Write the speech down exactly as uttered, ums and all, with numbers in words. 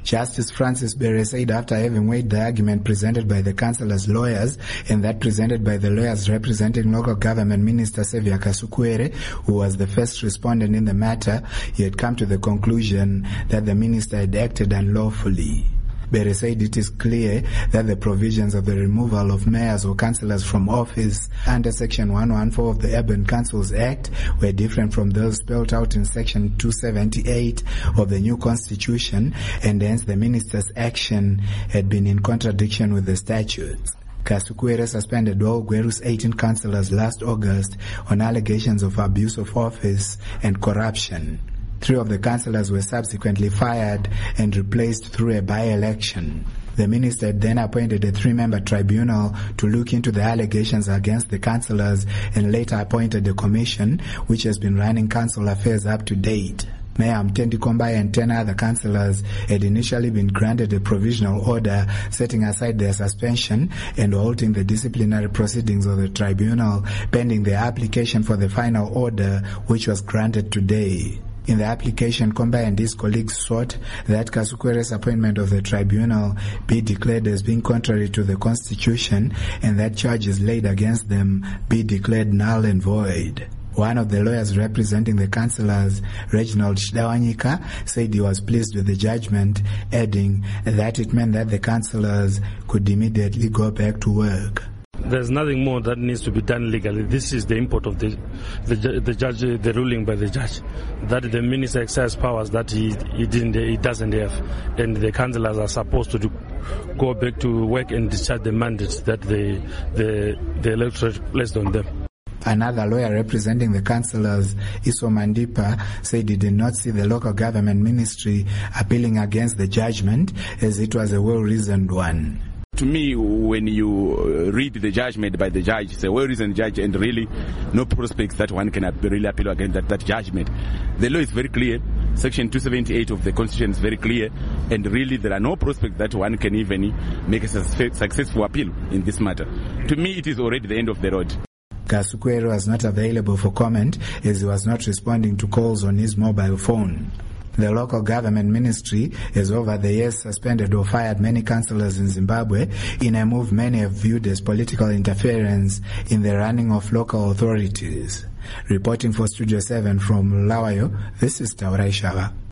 Justice Francis Bere said after having weighed the argument presented by the councillors' lawyers and that presented by the lawyers representing local government minister Xavier Kasukuwere, who was the first respondent in the matter, he had come to the conclusion that the minister had acted unlawfully. Bere said it is clear that the provisions of the removal of mayors or councillors from office under Section one fourteen of the Urban Councils Act were different from those spelled out in Section two seventy-eight of the new Constitution, and hence the minister's action had been in contradiction with the statutes. Kasukuwere suspended all Gweru's eighteen councillors last August on allegations of abuse of office and corruption. Three of the councillors were subsequently fired and replaced through a by-election. The minister then appointed a three-member tribunal to look into the allegations against the councillors and later appointed a commission which has been running council affairs up to date. Mayor Mtendi Kombai and ten other councillors had initially been granted a provisional order setting aside their suspension and halting the disciplinary proceedings of the tribunal pending their application for the final order, which was granted today. In the application, Kombai and his colleagues sought that Kasukuwere's appointment of the tribunal be declared as being contrary to the Constitution and that charges laid against them be declared null and void. One of the lawyers representing the councillors, Reginald Shidawanyika, said he was pleased with the judgment, adding that it meant that the councillors could immediately go back to work. There's nothing more that needs to be done legally. This is the import of the the, the judge, the ruling by the judge, that the minister exercised powers that he he didn't, he doesn't have, and the councillors are supposed to do, go back to work and discharge the mandates that the the the electorate placed on them. Another lawyer representing the councillors, Iso Mandipa, said he did not see the local government ministry appealing against the judgment as it was a well-reasoned one. To me, when you read the judgment by the judge, it's a well-reasoned judge and really no prospects that one can really appeal against that, that judgment. The law is very clear. Section two seventy-eight of the Constitution is very clear, and really there are no prospects that one can even make a successful appeal in this matter. To me, it is already the end of the road. Kasukuwere was not available for comment as he was not responding to calls on his mobile phone. The local government ministry has over the years suspended or fired many councillors in Zimbabwe in a move many have viewed as political interference in the running of local authorities. Reporting for Studio seven from Lawayo, this is Taurai Shava.